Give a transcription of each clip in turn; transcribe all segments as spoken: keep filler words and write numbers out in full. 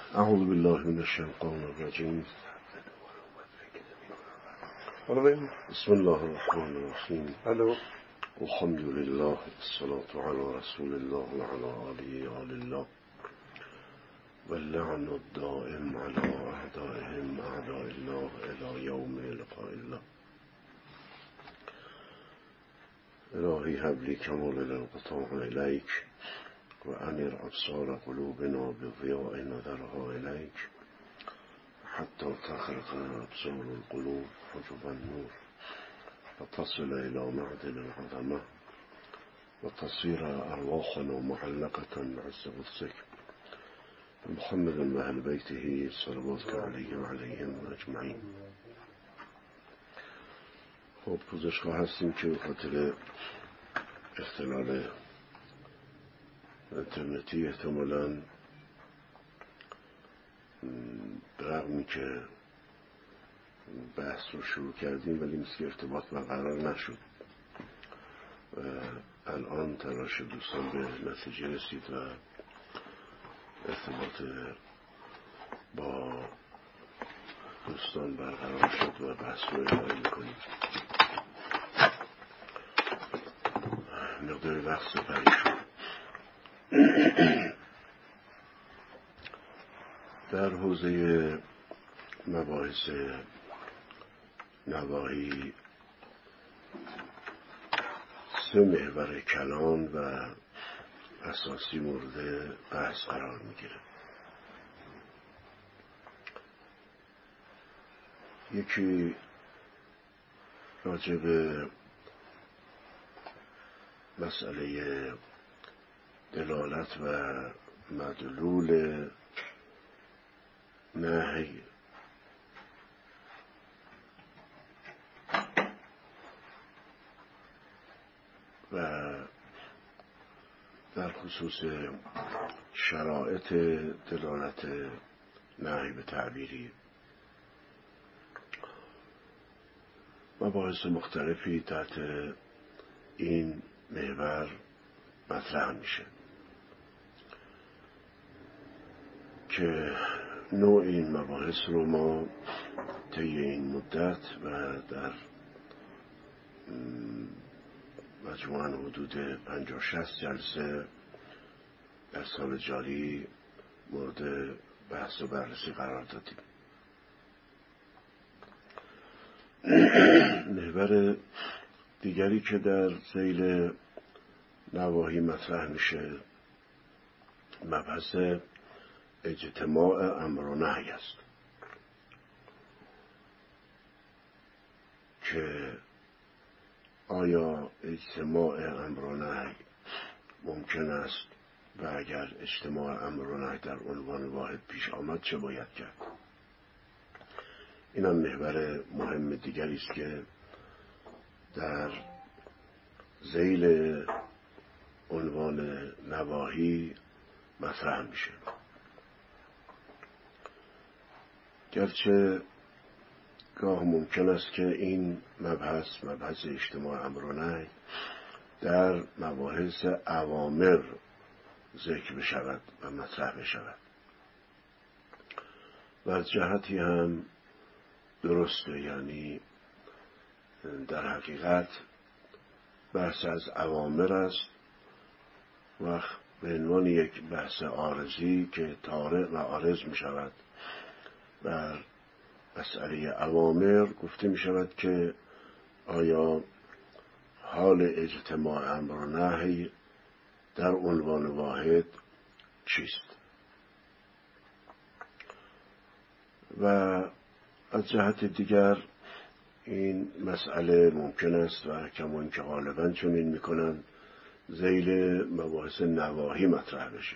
اعوذ بالله من الشیطان الرجیم. بسم الله الرحمن الرحیم. الحمد لله والصلاة على رسول الله وعلى آله آل الله واللعن الدائم على أعدائهم أعداء الله إلى يوم لقاء الله. إلهي هب لي كمال الانقطاع إليك وأنر أبصار قلوبنا بضياء نظرها إليك حتى تخرق أبصار القلوب حجب النور وتصل إلى معدن العظمة وتصير أرواحنا معلقة بعز قدسك محمد وأهل بيته صلواتك عليه وعليهم أجمعين. خب پوزشگاه هستیم که به خاطر اختلال اینترنتی احتمالاً برغمی که بحث رو شروع کردیم ولی مثل ارتباط برقرار نشد. الان تلاش دوستان به نتیجه رسید و ارتباط با دوستان برقرار شد و بحث رو ادامه میکنیم. مقدار وقت سپری شد. در حوزه مباحث نواحی سه محور کلان و اساسی مورد بحث قرار میگیره. یکی راجع به مسئله دلالت و مدلول نهی و در خصوص شرایط دلالت نهی به تعبیری مباحث مختلفی تحت این محور مطرح میشه که نوع این مباحث رو ما طی این مدت و در مجموعاً حدود پنجاه شصت جلسه در سال جاری مورد بحث و بررسی قرار دادیم. محور دیگری که در ذیل نواحی مطرح میشه مبحث اجتماع امر و نهی است که آیا اجتماع امر و نهی ممکن است و اگر اجتماع امر و نهی در عنوان واحد پیش آمد چه باید کرد؟ این هم محور مهم دیگری است که در ذیل عنوان نواحی مطرح میشه. گرچه گاه ممکن است که این مبحث مبحث اجتماع امر و نهی در مباحث اوامر ذکر بشود و مطرح بشود و از جهتی هم درسته، یعنی در حقیقت بحث از اوامر است و به عنوان یک بحث عارضی که طارئ و عارض می شود بر مسئله اوامر گفته می شود که آیا حال اجتماع امر و نهی در عنوان واحد چیست؟ و از جهت دیگر این مسئله ممکن است و کمان که غالباً چنین میکنند ذیل مباحث نواحی مطرح بشه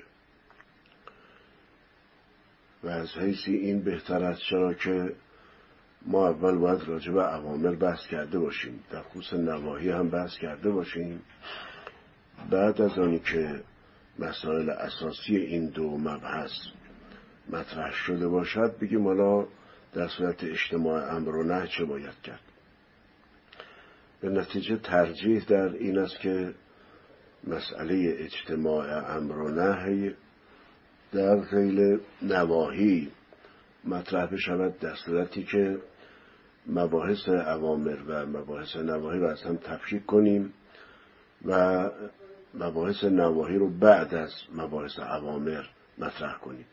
و از حیث این بهتر است چرا که ما اول باید راجع به اوامر بحث کرده باشیم، در خصوص نواحی هم بحث کرده باشیم. بعد از آنی که مسائل اساسی این دو مبحث مطرح شده باشد بگیم حالا در صورت اجتماع امر و نهی چه باید کرد. به نتیجه ترجیح در این است که مسئله اجتماع امر و نهی در ذیل نواهی مطرح بشود در صورتی که مباحث اوامر و مباحث نواهی رو از هم تفکیک کنیم و مباحث نواهی رو بعد از مباحث اوامر مطرح کنیم.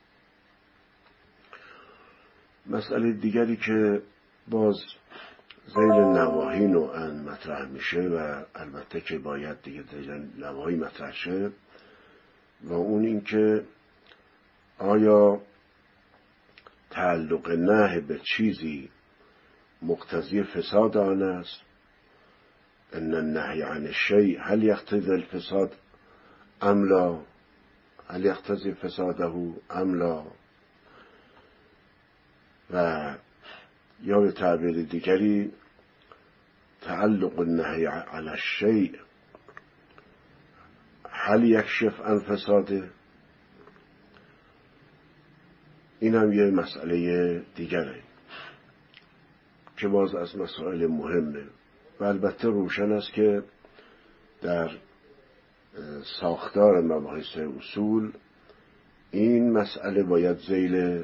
مسئله دیگری که باز ذیل نواهی نوعاً مطرح میشه و البته که باید دیگه ذیل نواهی مطرح شه و اون این که آیا تعلق نهی به چیزی مقتضی فساد آن است؟ ان النهی عن الشیء هل یقتضی الفساد ام لا؟ هل یقتضی فساده ام لا؟ و یا به تعبیر دیگری تعلق النهی علی الشیء هل یکشف عن فساده؟ این هم یه مسئله دیگره که باز از مسائل مهمه و البته روشن است که در ساختار مباحث اصول این مسئله باید ذیل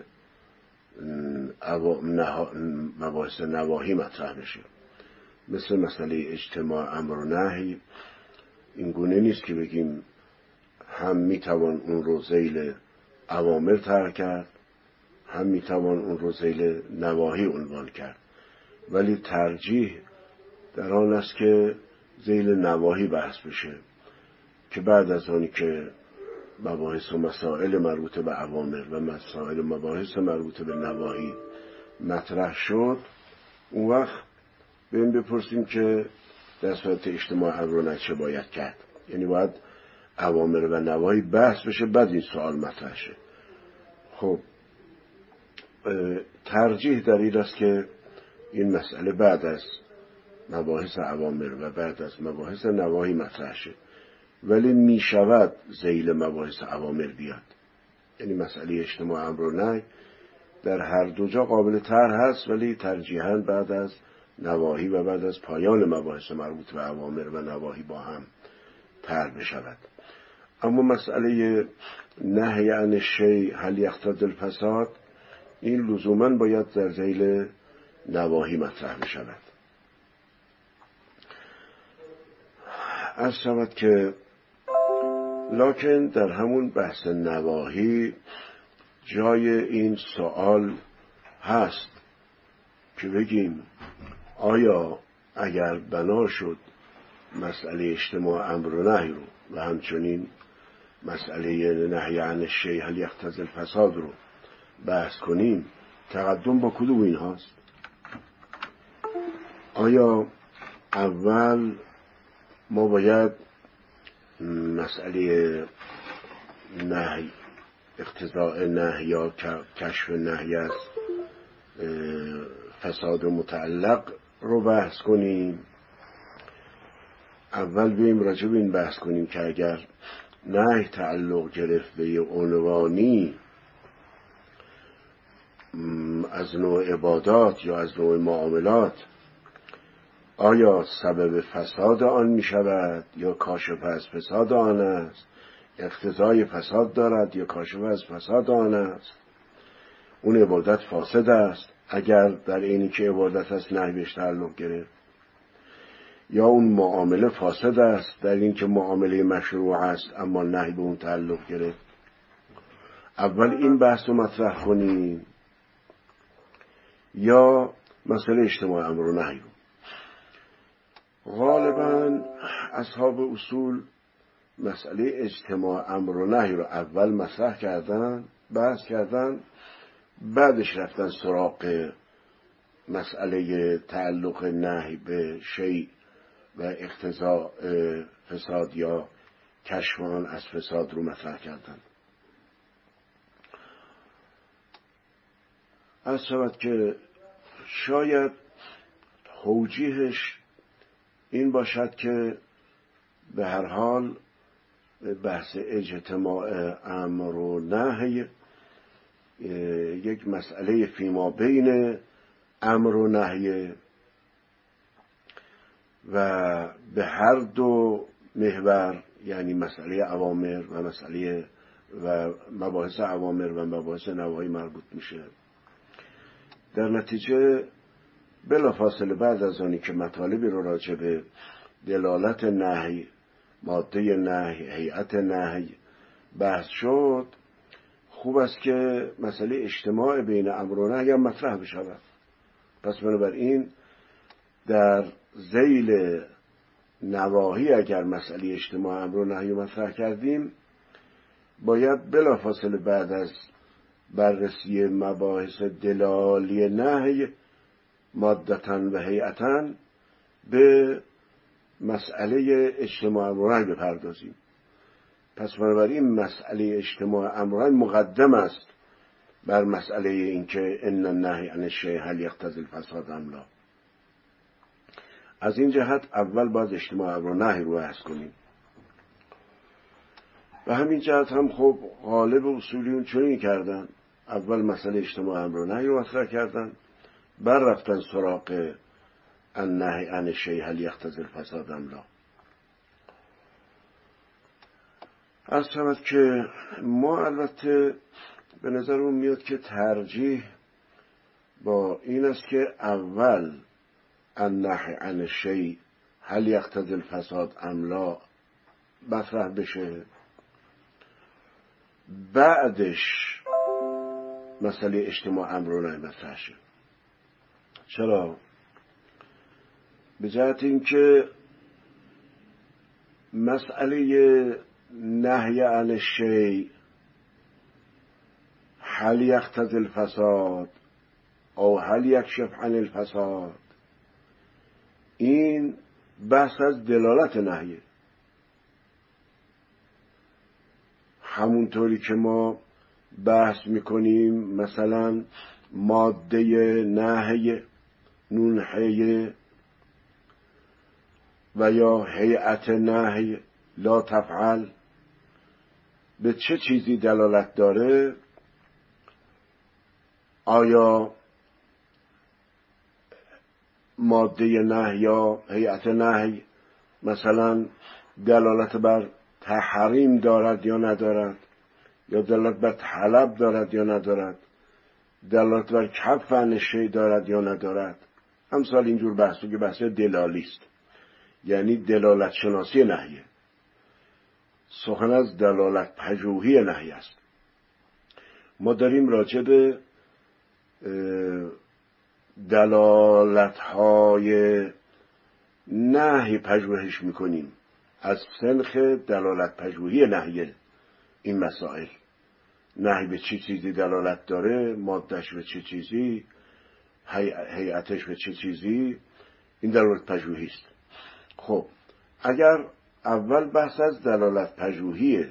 مباحث نواهی مطرح بشه. مثل مسئله اجتماع امر و نهی این گونه نیست که بگیم هم میتوان اون رو ذیل اوامر طرح کرد هم میتوان اون رو ذیل نواهی عنوان کرد، ولی ترجیح در آن است که ذیل نواهی بحث بشه که بعد از آنی که مباحث و مسائل مربوط به اوامر و مسائل مباحث مربوط به نواهی مطرح شد اون وقت بیم بپرسیم که در صورت اجتماع امر و نهی چه باید کرد. یعنی باید اوامر و نواهی بحث بشه بعد این سوال مطرح شه. خب ترجیح در این است که این مسئله بعد از مباحث اوامر و بعد از مباحث نواهی مطرح شه، ولی می شود ذیل مباحث اوامر بیاد. یعنی مسئله اجتماع امر و نهی در هر دو جا قابل طرح هست ولی ترجیحاً بعد از نواهی و بعد از پایان مباحث مربوط به اوامر و نواهی با هم طرح بشود. اما مسئله نهی عن الشیء هل یقتضی الفساد این لزوماً باید در ذیل نواهی مطرح بشود. عرض شود که لکن در همون بحث نواهی جای این سوال هست که بگیم آیا اگر بنا شد مسئله اجتماع امر و نهی رو و همچنین مسئله نهی عن الشیء هل یقتضی الفساد رو بحث کنیم تقدم با کدوم این هاست؟ آیا اول ما باید مسئله نهی اقتضاء نهی یا کشف نهی از فساد متعلق رو بحث کنیم؟ اول بیم راجع به این بحث کنیم که اگر نهی تعلق گرفت به عنوانی از نوع عبادات یا از نوع معاملات آیا سبب فساد آن می شود یا کاشف از فساد آن است؟ اقتضای فساد دارد یا کاشف از فساد آن است؟ اون عبادت فاسد است اگر در اینی که عبادت است نهی بهش تعلق گرفت، یا اون معامله فاسد است در این که معامله مشروع است اما نهی به اون تعلق گرفت. اول این بحث رو مطرح کنیم یا مسئله اجتماع امر و نهی رو؟ غالبا اصحاب اصول مسئله اجتماع امر و نهی رو اول مطرح کردن بحث کردن بعدش رفتن سراغ مسئله تعلق نهی به شیء و اقتضاء فساد یا کشف آن از فساد رو مطرح کردن. عرض شود که شاید توجیهش این باشد که به هر حال بحث اجتماع امر و نهی یک مسئله فیما بین امر و نهی و به هر دو محور یعنی مسئله اوامر و مسئله و مباحث اوامر و مباحث نواهی مربوط میشه. در نتیجه بلافاصله بعد از آنی که مطالبی رو راجع به دلالت نهی، ماده نهی، هیئت نهی بحث شد، خوب است که مسئله اجتماع بین امر و نهی هم مطرح بشود. پس بنابراین در ذیل نواهی اگر مسئله اجتماع امر و نهی مطرح کردیم، باید بلافاصله بعد از بررسی مباحث دلالی نهی مادتن و هیئتن به مسئله اجتماع امر و نهی بپردازیم. پس بنابراین مسئله اجتماع امر و نهی مقدم است بر مسئله اینکه ان النهی عن الشیء هل یقتضی الفساد ام لا. از این جهت اول باید اجتماع امر و نهی رو بحث کنیم. و همین جهت هم خب غالب اصولیون چنین کردن، اول مسئله اجتماع امر و نهی رو مطرح کردن، بعد رفتن سراغ النهی عن الشیء هل یقتضی الفساد ام لا. از شود که ما البته به نظرمون میاد که ترجیح با این است که اول النهی عن الشیء هل یقتضی الفساد ام لا مطرح بشه، بعدش مسئله اجتماع امر و نهی مطرح شه. چرا؟ به جهت اینکه مسئله نهی عن الشیء هل یقتضی الفساد او هل یکشف عن الفساد، این بحث از دلالت نهیه. همونطوری که ما بحث میکنیم مثلا ماده نهی نون حیه و یا هیئت نهی لا تفعل به چه چیزی دلالت داره؟ آیا ماده نهی یا هیئت نهی مثلا دلالت بر تحریم دارد یا ندارد، یا دلالت بر طلب دارد یا ندارد، دلالت بر کف عن شیء دارد یا ندارد؟ امثال اینجور بحثو که بحث دلالی است، یعنی دلالت شناسی نهیه. سخن از دلالت پژوهی نهی است. ما داریم راجع به دلالت‌های نهی پژوهش میکنیم، از سنخ دلالت پژوهی نهی. این مسائل نهی به چه چیزی دلالت داره، مادهش به چه چیزی، هیئتش به چه چیزی، این دلالت پژوهی است. خب اگر اول بحث از دلالت پژوهیه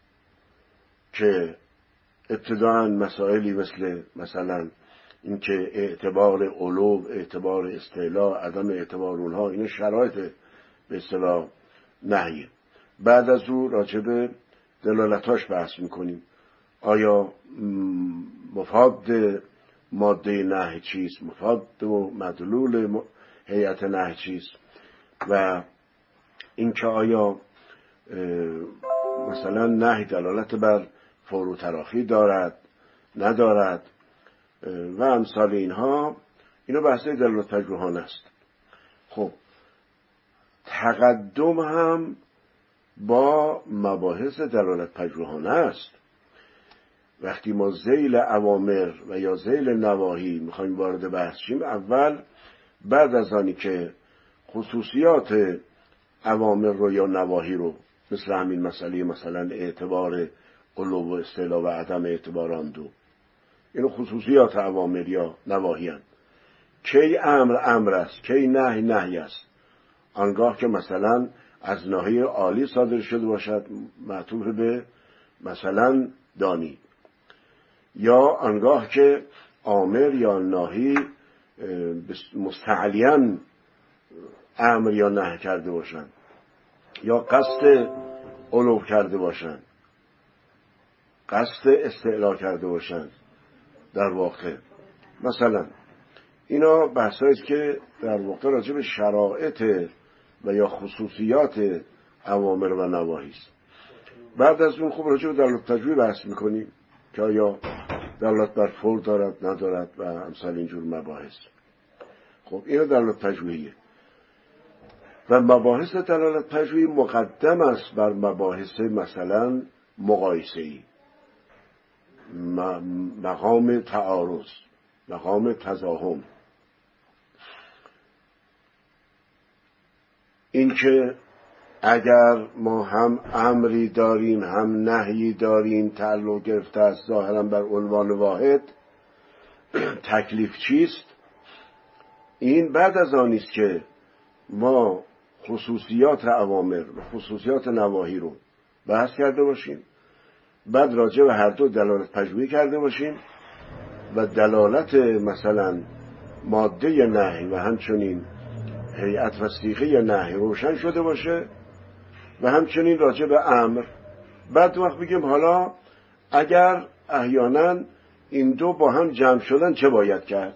که ابتداءً مسائلی مثل مثلا اینکه اعتبار علو، اعتبار استعلاء، عدم اعتبار اونها، این شرایط به اصطلاح نهیه. بعد از او راجع به دلالتاش بحث میکنیم. آیا مفاد ماده نهی چیست، مفاد و مدلول هیئت نهی چیست، و اینکه آیا مثلا نهی دلالت بر فور و تراخی دارد ندارد و امثال اینها. اینو بحث دلالت پژوهانه است. خب تقدم هم با مباحث دلالت پژوهانه است. وقتی ما ذیل اوامر و یا ذیل نواهی میخوایم وارد بحث شیم، اول بعد از آنی که خصوصیات اوامر رو یا نواهی رو، مثل همین مسئله مثلا اعتبار علو و استعلاء و عدم اعتبار آن دو، اینو خصوصیات اوامر یا نواهی هستند. کی امر امر است، کی نهی نهی است. آنگاه که مثلا از ناحیه عالی صادر شده باشد معطوف به مثلا دانی، یا آنگاه که آمر یا ناهی مستعلیاً امر یا نهی کرده باشند، یا قصد علو کرده باشند، قصد استعلا کرده باشند. در واقع مثلا اینا بحثایی است که در واقع راجع به شرایط و یا خصوصیات اوامر و نواهی است. بعد از اون خب راجع به دلالت تجویه بحث میکنیم که آیا دلالت بر فور دارد ندارد و امثال اینجور مباحث. خب اینو دلالت تجویه و مباحث دلالت تجویه مقدم است بر مباحث مثلا مقایسه‌ای، مقام تعارض، مقام تضاهم. اینکه اگر ما هم امری داریم هم نهی داریم تعلق گرفته است ظاهرا بر عنوان واحد، تکلیف چیست؟ این بعد از آن است که ما خصوصیات اوامر و خصوصیات نواهی رو بحث کرده باشیم، بعد راجع به هر دو دلالت پژوهی کرده باشیم و دلالت مثلا ماده نهی و همچنین هیئت و صیغه نهی روشن شده باشه و همچنین راجع به امر. بعد وقت بگیم حالا اگر احیانا این دو با هم جمع شدن چه باید کرد؟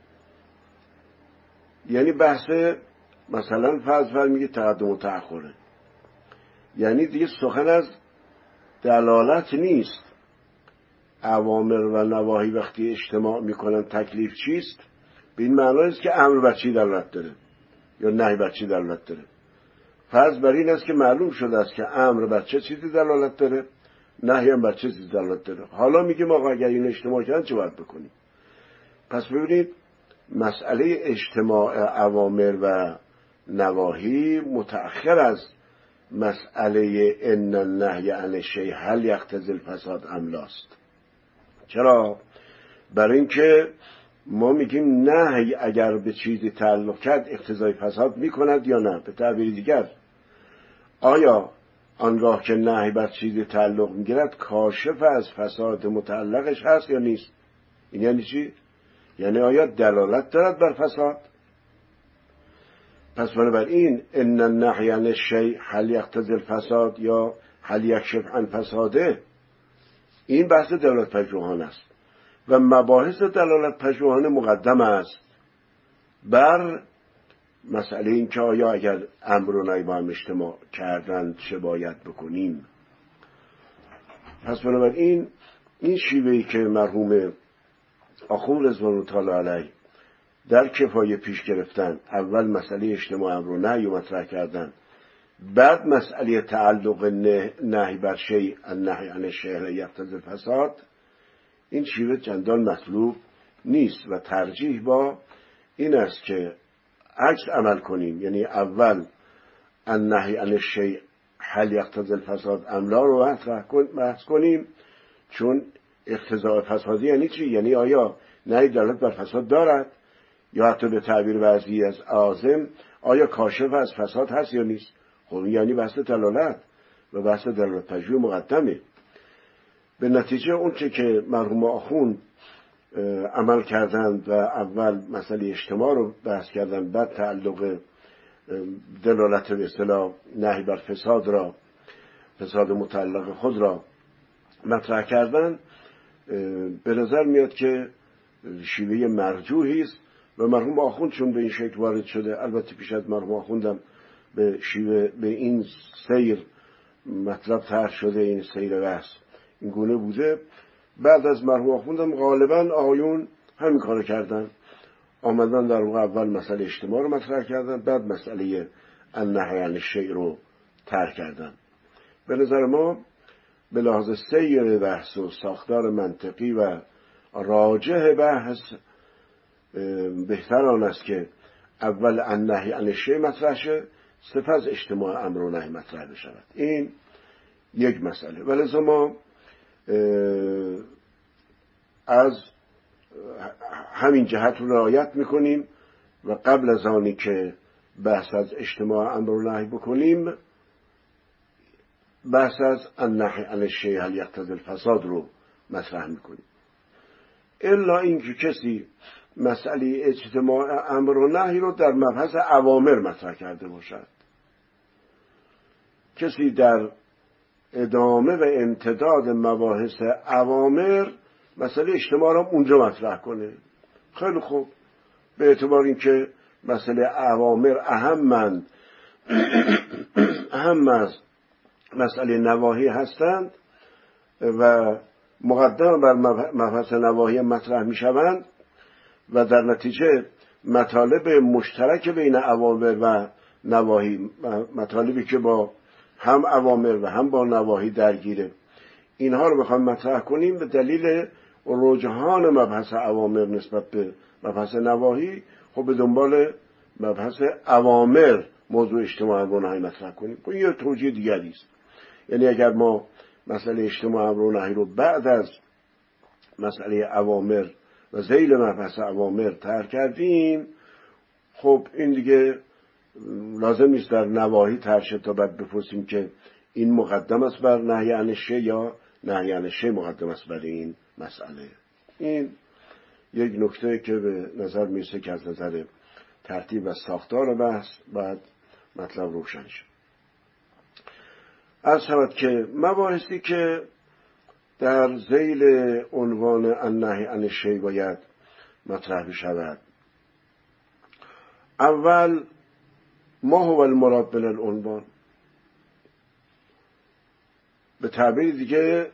یعنی بحث مثلا فرض فرض میگه تقدم و تأخره، یعنی دیگه سخن از دلالت نیست. اوامر و نواهی وقتی اجتماع میکنن تکلیف چیست؟ به این معنی است که امر بر چی دلالت داره یا نهی بر چی دلالت داره. فرض بر این است که معلوم شده است که امر بر چه چیزی دلالت داره، نهی هم بر چه چیزی دلالت داره. حالا میگیم آقا اگر این اجتماع کردن چه باید بکنیم؟ پس ببینید مسئله اجتماع اوامر و نواهی متأخر از مسئله ان النهی عن الشیء هل یقتضی الفساد ام لاست. چرا؟ برای اینکه ما میگیم نهی اگر به چیزی تعلق کرد اقتضای فساد میکند یا نه. به تعبیر دیگر آیا آنگاه که نهی بر چیزی تعلق میگیرد کاشف از فساد متعلقش هست یا نیست؟ این یعنی چی؟ یعنی آیا دلالت دارد بر فساد؟ پس بنابراین ان النهی عن الشیء هل یقتضی الفساد یا هل یکشف عن فساده، این بحث دلالت پژوهانه است و مباحث دلالت پژوهانه مقدم است بر مسئله این که آیا اگر امر و نهی با هم اجتماع کردن چه باید بکنیم. پس بنابراین این شیوهی که مرحوم آخوند رضوان الله تعالی علیه در کفایه پیش گرفتن، اول مسئله اجتماع امر و نهی مطرح کردن، بعد مسئله تعلق نهی بر شیء النهی عن الشیء یقتضی الفساد، این شیوه چندان مطلوب نیست و ترجیح با این است که عکس عمل کنیم. یعنی اول النهی عن الشیء هل یقتضی الفساد ام لا رو بحث کنیم، چون اقتضاء فسادی یعنی چی؟ یعنی آیا نهی دلالت بر فساد دارد یا حتی به تعبیر وضعی از عازم آیا کاشف از فساد هست یا نیست؟ خب یعنی بحث دلالت و بحث دلالت پژوهی مقدمه. به نتیجه اون چه که مرحوم آخوند عمل کردند و اول مسئله اجتماع رو بحث کردند، بعد تعلق دلالت به اصطلاح نهی بر فساد را، فساد متعلق خود را مطرح کردن، به نظر میاد که شیوه مرجوحی است و مرحوم آخوند چون به این شکل وارد شده، البته پیش از مرحوم آخوندم به شیوه به این سیر مطلب طرح شده، این سیر بحث این گونه بوده. بعد از مرحوم آخوندم غالبا آقایون همین کارو کردن، آمدن در واقع اول مسئله اجتماع رو مطرح کردن، بعد مسئله النهی عن الشیء رو طرح کردن. به نظر ما به لحاظ سیر بحث و ساختار منطقی و راجح بحث بهتر آن است که اول النهی عن الشیء مطرح شه، سپس اجتماع امر و نهی مطرح بشود. این یک مسئله. ولذا ما از همین جهت رو رعایت میکنیم و قبل از آنی که بحث از اجتماع امر و نهی بکنیم، بحث از النهی عن الشیء هل یقتضی الفساد رو مطرح میکنیم. الا اینکه کسی مسئله اجتماع امر و نهی رو در مبحث اوامر مطرح کرده باشد، کسی در ادامه و امتداد مباحث اوامر مسئله اجتماع رو اونجا مطرح کنه، خیلی خوب، به اعتبار اینکه مسئله اوامر اهمند اهم از مسئله نواهی هستند و مقدم بر مبحث نواهی مطرح می شوند و در نتیجه مطالب مشترک بین اوامر و نواهی، مطالبی که با هم اوامر و هم با نواهی درگیره، اینها رو بخوایم مطرح کنیم به دلیل رجحان مبحث اوامر نسبت به مبحث نواهی، خب به دنبال مبحث اوامر موضوع اجتماع امر و نهی مطرح کنیم. خب یه توجیه دیگری است. یعنی اگر ما مسئله اجتماع امر و نهی رو بعد از مسئله اوامر و ذیل مبحث اوامر طرح کردیم، خب این دیگه لازم نیست در نواهی طرح شه تا بعد بپرسیم که این مقدم است بر نهی عن الشیء یا نهی عن الشیء مقدم است بر این مسئله. این یک نکته که به نظر میرسه که از نظر ترتیب و ساختار بحث باید مطلب روشن شه. از شود که مباحثی که در ذیل عنوان النهی عن الشیء باید مطرح بشود، اول ما هو المراد بالعنوان، به تعبیر دیگه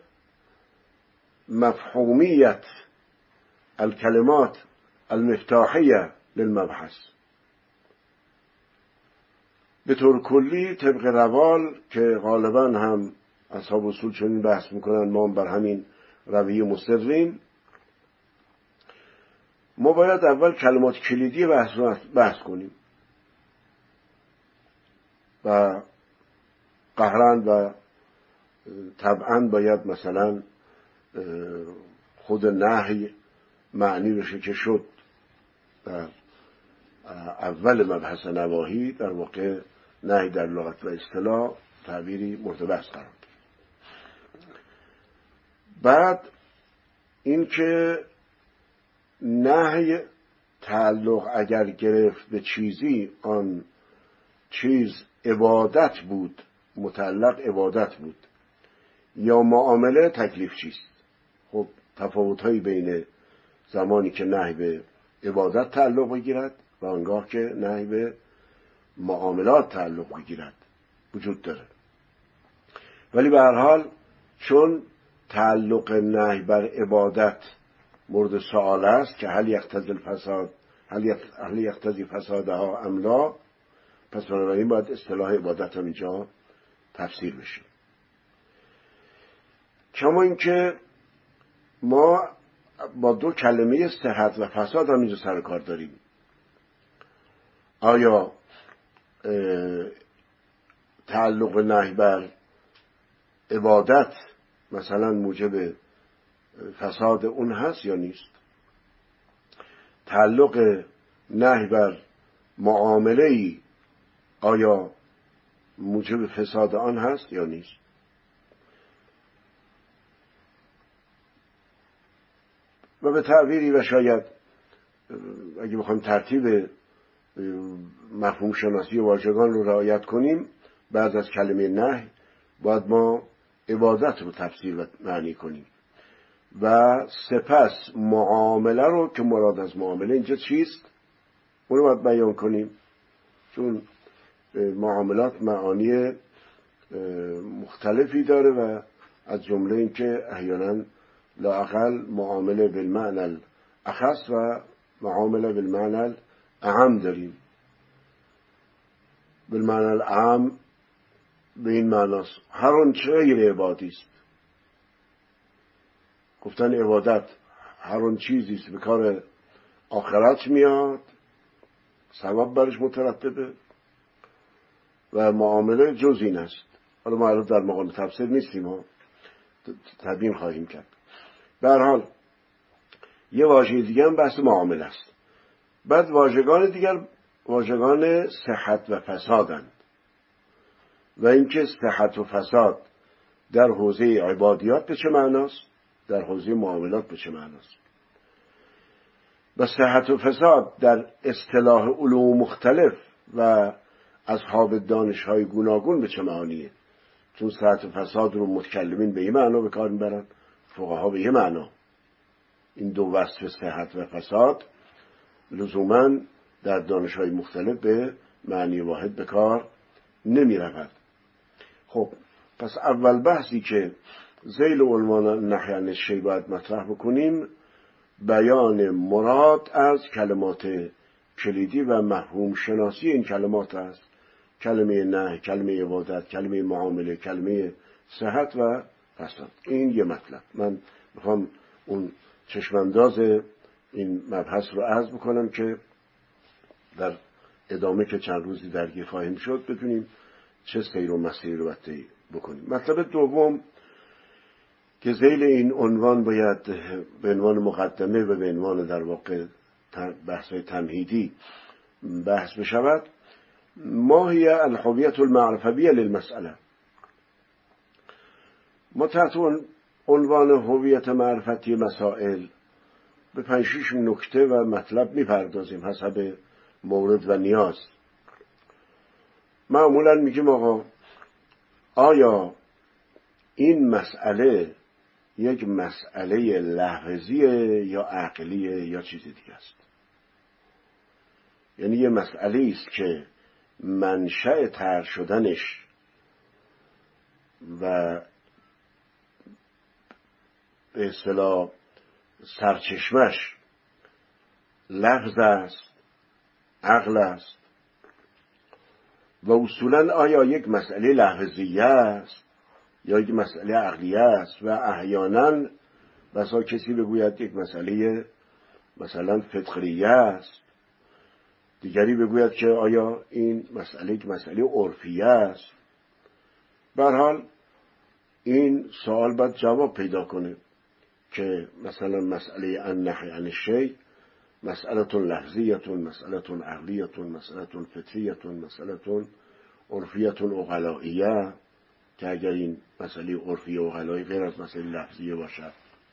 مفهومیت الکلمات المفتاحیه للمبحث. به طور کلی طبق روال که غالبا هم اصحاب اصول چنین بحث میکنن، ما هم بر همین رویه مصریم، ما باید اول کلمات کلیدی بحث رو بحث کنیم و قهرن و طبعا باید مثلا خود نهی معنی بشه که شد در اول مبحث نواهی، در واقع نهی در لغت و اصطلاح تعبیری مرتبط قرار گرفت. بعد اینکه نهی تعلق اگر گرفت به چیزی، آن چیز عبادت بود، متعلق عبادت بود، یا معامله تکلیف چیست. خب تفاوت‌هایی بین زمانی که نهی به عبادت تعلق بگیرد و آنگاه که نهی به معاملات تعلق بگیرد وجود داره. ولی به هر حال چون تعلق نهی بر عبادت مورد سؤال است که هل یقتضی الفساد هل یقتضی فسادها ام لا، پس بنابراین باید اصطلاح عبادت هم اینجا تفسیر بشه. کما اینکه ما با دو کلمه صحت و فساد هم اینجا سر کار داریم. آیا تعلق نهی بر عبادت مثلا موجب فساد اون هست یا نیست؟ تعلق نهی بر معامله‌ای آیا موجب فساد آن هست یا نیست؟ و به تعبیری و شاید اگه بخوایم ترتیب مفهوم شناسی واژگان رو رعایت کنیم، بعد از کلمه نهی باید ما عبادت رو تفسیر و معنی کنیم و سپس معامله رو که مراد از معامله اینجا چیست اون رو باید بیان کنیم، چون معاملات معانی مختلفی داره و از جمله این که احیانا لااقل معامله بالمعنی الاخص و معامله بالمعنی الاعم داریم. بالمعنی الاعم به این معناست هر آنچه غیر عبادی است. گفتن عبادت هر آن چیزی است به کار آخرت میاد، ثواب برش مترتبه، و معامله جز این است. حالا ما الان در مقام تفسیر نیستیم، ها تبیین خواهیم کرد. به هر حال یه واژه دیگه هم بحث معامله است. بعد واژگان دیگر واژگان صحت و فسادند و اینکه صحت و فساد در حوزه عبادیات به چه معناست، در حوزه معاملات به چه معناست، و صحت و فساد در اصطلاح علوم مختلف و اصحاب دانش‌های گوناگون به چه معنیه. چون صحت و فساد رو متکلمین به یه معنا به کار میبرن، فقها به یه معنا. این دو وصف صحت و فساد لزوماً در دانش‌های مختلف به معنی واحد به کار نمی رود. خب پس اول بحثی که ذیل عنوان نهی عن الشیء باید مطرح بکنیم بیان مراد از کلمات کلیدی و مفهوم شناسی این کلمات است. کلمه نهی، کلمه عبادت، کلمه معامله، کلمه صحت و فساد. این یه مطلب. من میخوام اون چشمانداز این مبحث رو عرض بکنم که در ادامه که چند روزی درگیر خواهیم شد بتونیم چه سیر و مسیر رو بطهی بکنیم. مطلب دوم که ذیل این عنوان باید به عنوان مقدمه و به عنوان در واقع بحث تمهیدی بحث بشود، ما هي الهویت المعرفیه للمسئله. ما تحت عنوان هویت معرفتی مسائل به پنج شش نکته و مطلب میپردازیم حسب مورد و نیاز. معمولا میگیم آقا آیا این مسئله یک مسئله لحظیه یا عقلیه یا چیز دیگه است؟ یعنی یه مسئله است که منشأ طرح شدنش و به اصطلاح سرچشمش لفظ است، عقل است، و اصولا آیا یک مسئله لحظیه است یا یک مسئله عقلیه است؟ و احیانا بسا کسی بگوید یک مسئله مثلا فطریه است، دیگری بگوید که آیا این مسئله یک مسئله عرفیه است. به هر حال این سوال باید جواب پیدا کنه که مثلا مسئله النهی عن الشیء مسئله لفظیه، مسئله عقلیه، مسئله فطریه، مسئله عرفیه عقلائیه، که اگر این مسئله عرفی و عقلایی غیر از مسئله لفظیه باشد.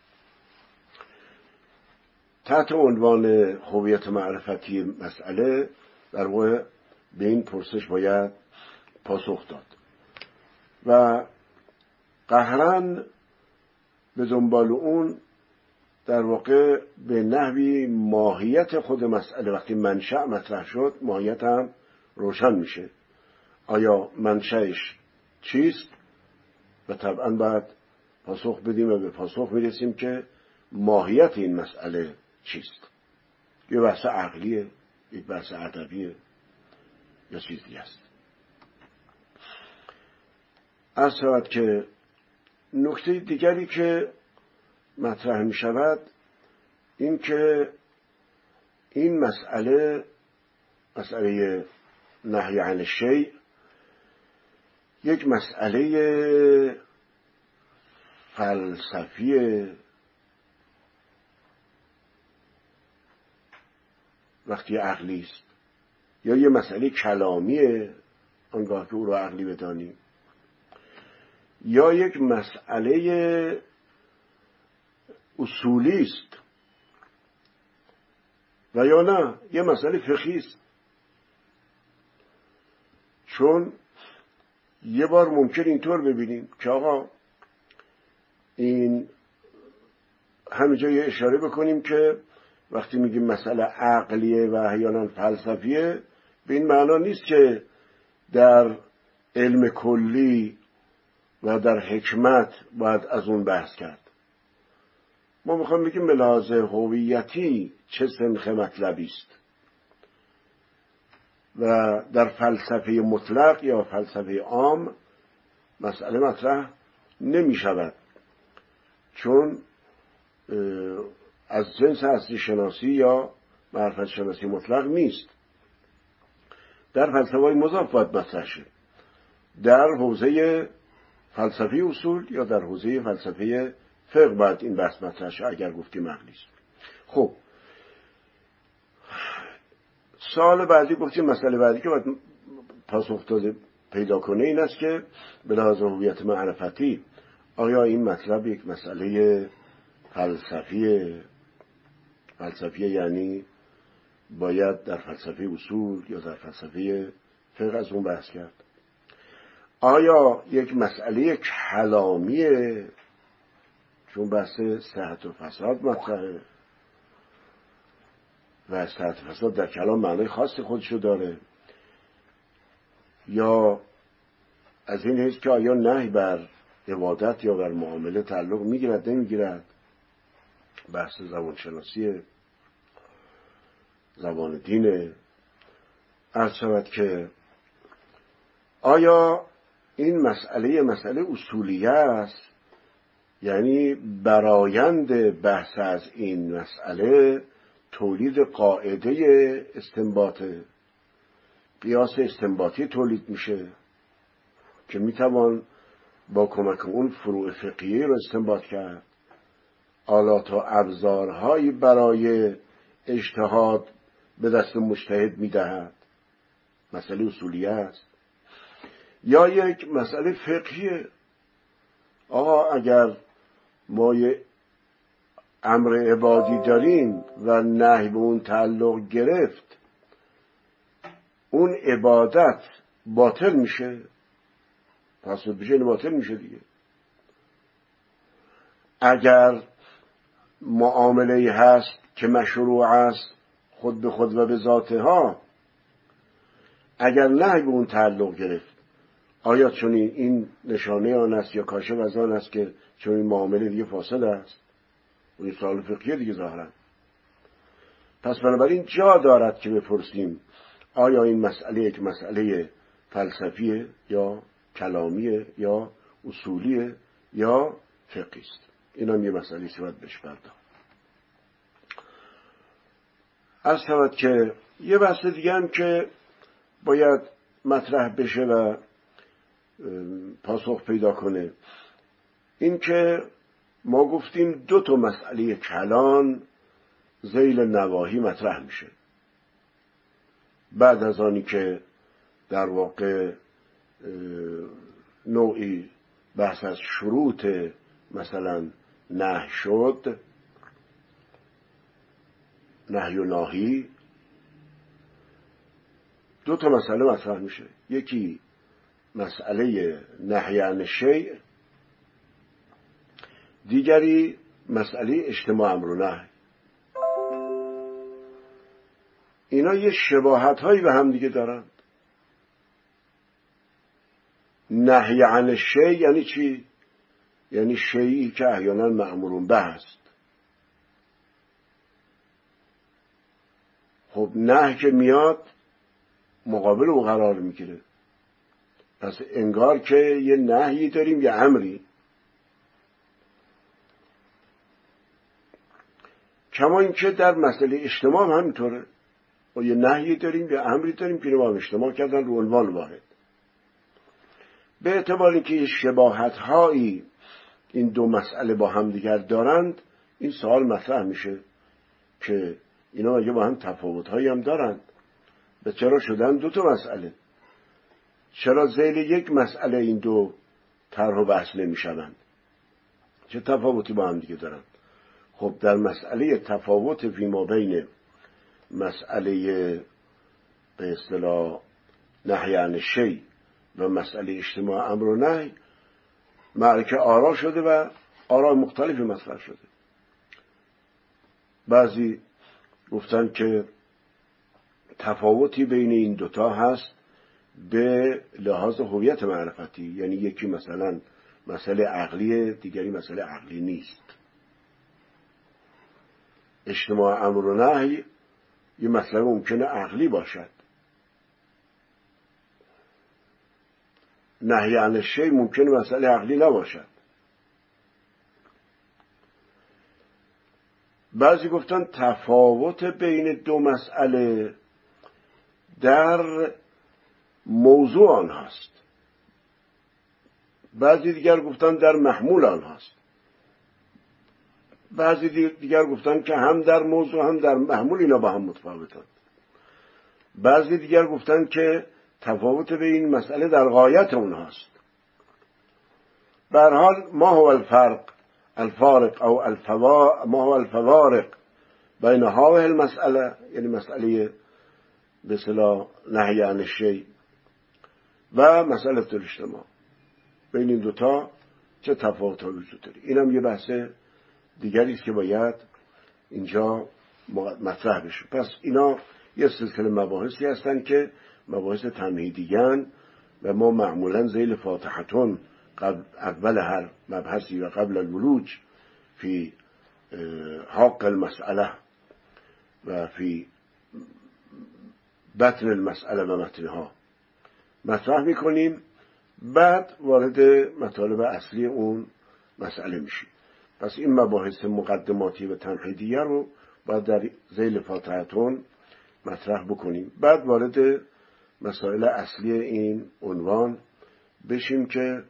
تحت عنوان هویت معرفتی مسئله در واقع به این پرسش باید پاسخ داد و قهرن به دنبال اون در واقع به نحوی ماهیت خود مسئله وقتی منشأ مطرح شد ماهیت هم روشن میشه. آیا منشأش چیست؟ و طبعا باید پاسخ بدیم و به پاسخ میرسیم که ماهیت این مسئله چیست؟ یه بحث عقلیه، یک بحث ادبیه یا چیزی است. از شود که نکته دیگری که مطرح می شود این که این مسئله مسئله نهی عن الشیء یک مسئله فلسفیه وقتی عقلی است، یا یه مسئله کلامیه آنگاه که او را عقلی بدانیم، یا یک مسئله اصولی است و یا نه یه مسئله فقهی است. چون یه بار ممکن اینطور ببینیم که آقا این همینجا یه اشاره بکنیم که وقتی میگیم مسئله عقلیه و احیانا فلسفیه به این معنا نیست که در علم کلی و در حکمت باید از اون بحث کرد. ما میخوام بگیم به لحاظ هویتی چه سنخ مطلبی است و در فلسفه مطلق یا فلسفه عام مسئله مطرح نمی شود، چون از جنس هستی شناسی یا معرفت شناسی مطلق نیست. در فلسفه های مضاف باید مطرح شد، در حوزه فلسفه اصول یا در حوزه فلسفه فقه باید این بحث مطرح شد اگر گفتیم عقلی است. خب سوال بعدی گفتیم مسئله بعدی که باید پاسخ داده پیدا کنه این است که به لحاظ هویت معرفتی آیا این مطلب یک مسئله فلسفیه فلسفیه یعنی باید در فلسفه اصول یا در فلسفه فقه از اون بحث کرد؟ آیا یک مسئله کلامیه چون بحث صحت و فساد مطرحه و صحت و فساد در کلام معنای خاص خودشو داره، یا از این حیث که آیا نهی بر عبادت یا بر معامله تعلق میگیرد نمیگیرد، بحث زبان شناسی زبان دینه. عرض شود که آیا این مسئله مسئله اصولیه است، یعنی برآیند بحث از این مسئله تولید قاعده استنباطه، قیاس استنباطی تولید میشه که میتوان با کمک اون فروع فقهی رو استنباط کرد، آلات و ابزارهایی برای اجتهاد به دست مجتهد میدهد، مسئله اصولیه است. یا یک مسئله فقهیه، آقا اگر ما یه امر عبادی داریم و نهی به اون تعلق گرفت، اون عبادت باطل میشه، پس بشه باطل میشه دیگه. اگر معامله هست که مشروع است خود به خود و به ذاتها، اگر نهی به اون تعلق گرفت، آیا چون این نشانه آن است یا کاشف از آن است که چون این معامله دیگه فاسد است؟ و این سوال فقهی دیگه ظاهرا. پس بنابراین جا دارد که بپرسیم آیا این مسئله یک مسئله فلسفیه یا کلامیه یا اصولیه یا فقهی است؟ این هم یه مسئله است که باید بهش پرداخت. از شود که یه بحث دیگه هم که باید مطرح بشه و پاسخ پیدا کنه، این که ما گفتیم دو تا مسئله کلان ذیل نواهی مطرح میشه. بعد از آنی که در واقع نوعی بحث از شروط مثلا نهی شد، نهی و ناهی، دو تا مسئله مطرح میشه. یکی مسئله نهی عن شیء، دیگری مسئله اجتماع امر و نهی. اینا یه شباهت هایی به هم دیگه دارن. نهی عن شیء یعنی چی؟ یعنی شیئی که احیانا مأمور به است. خب نهی که میاد مقابل او قرار میگیره، پس انگار که یه نهی داریم یه امری. کما اینکه در مسئله اجتماع هم همینطوره، و یه نهی داریم یه امری داریم که با هم اجتماع کردن رو عنوان واحد. به اعتبار اینکه شباهت هایی این دو مسئله با هم دیگر دارند، این سوال مطرح میشه که اینا مگه با هم تفاوت هایی هم دارند؟ به چرا شدن دو تا مسئله؟ چرا ذیل یک مسئله این دو طرح و بحث نمیشوند؟ چه تفاوتی با هم دیگه دارند؟ خب در مسئله تفاوت فیما بین مسئله به اصطلاح نهی عن شیء و مسئله اجتماع امر و نهی معرکه آرا شده و آرا مختلفی مطرح شده. بعضی گفتن که تفاوتی بین این دوتا هست به لحاظ هویت معرفتی، یعنی یکی مثلا مسئله عقلیه، دیگری مسئله عقلی نیست. اجتماع امر و نهی یه مسئله ممکنه عقلی باشد، نهی عن شیء ممکنه مسئله عقلی نباشد. بعضی گفتن تفاوت بین دو مسئله در موضوع آن هست، بعضی دیگر گفتن در محمول آن هست، بعضی دیگر گفتن که هم در موضوع هم در محمول اینا با هم متفاوتند. بعضی دیگر گفتن که تفاوت به این مسئله در غایت اون هست. به هر حال ما هو الفرق الفارق او الفوا ما هو الفوارق بین هذه المسئله، یعنی مسئله به اصطلاح نهی عن الشیء و مسئله الاجتماع، بین این دوتا چه تفاوت‌ها وجود داره؟ اینم یه بحث دیگری است که باید اینجا مطرح بشه. پس اینا یه سلسله مباحثی هستن که مباحث تمهیدی‌اند و ما معمولا ذیل فاتحتون قبل اول هر مبحثی و قبل الولوج فی حق المسئله و فی بطن المسئله و متنها مطرح میکنیم، بعد وارد مطالب اصلی اون مسئله میشیم. پس این مباحث مقدماتی و تمهیدیه رو باید در ذیل فاتحتون مطرح بکنیم، بعد وارد مسائل اصلی این عنوان بشیم که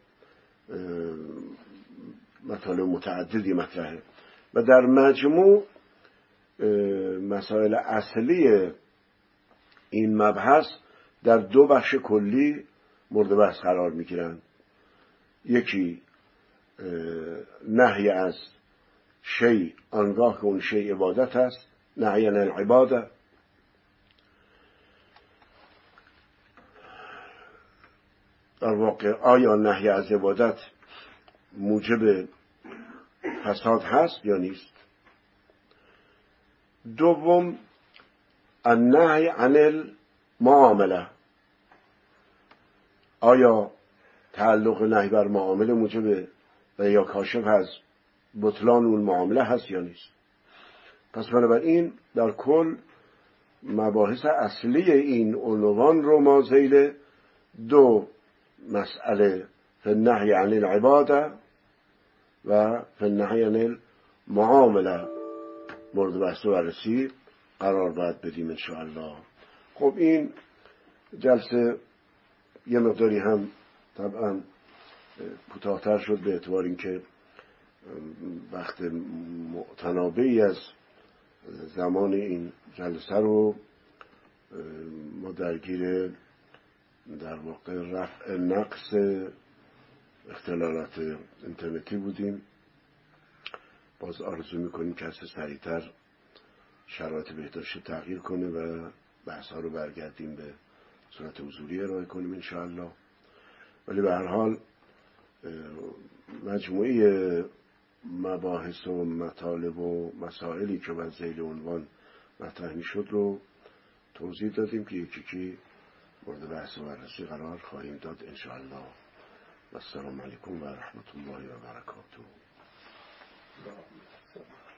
مطالب متعددی مطرحه و در مجموع مسائل اصلی این مبحث در دو بخش کلی مورد بحث قرار میگیرن. یکی نهی از شیء آنگاه که اون شیء عبادت است، نهی عن العباده، در واقع آیا نهی از عبادت موجب فساد هست یا نیست. دوم النهی عن المعامله، آیا تعلق نهی بر معامله موجب و یا کاشف از بطلان اون معامله هست یا نیست. پس بنابراین در کل مباحث اصلی این عنوان رو ما ذیل دو مسئله فی النهی عن العباده و فی النهی عن المعامله مورد بحث و بررسی قرار باید بدیم ان شاء الله. خب این جلسه یه مقداری هم طبعا کوتاه‌تر شد به اعتبار اینکه وقت متنابعی از زمان این جلسه رو ما درگیر در واقع رفع نقص اختلالات اینترنتی بودیم. باز آرزو میکنیم که هست سریعتر شرایط بهداشت تغییر کنه و بحث ها رو برگردیم به صورت حضوری ارائه کنیم انشاءالله. ولی به هر حال مجموعه مباحث و مطالب و مسائلی که بر ذیل عنوان مطرح میشد رو توضیح دادیم که یکی یکی مورد بحث و بررسی قرار خواهیم داد انشاءالله. و السلام علیکم و رحمت الله و برکاته.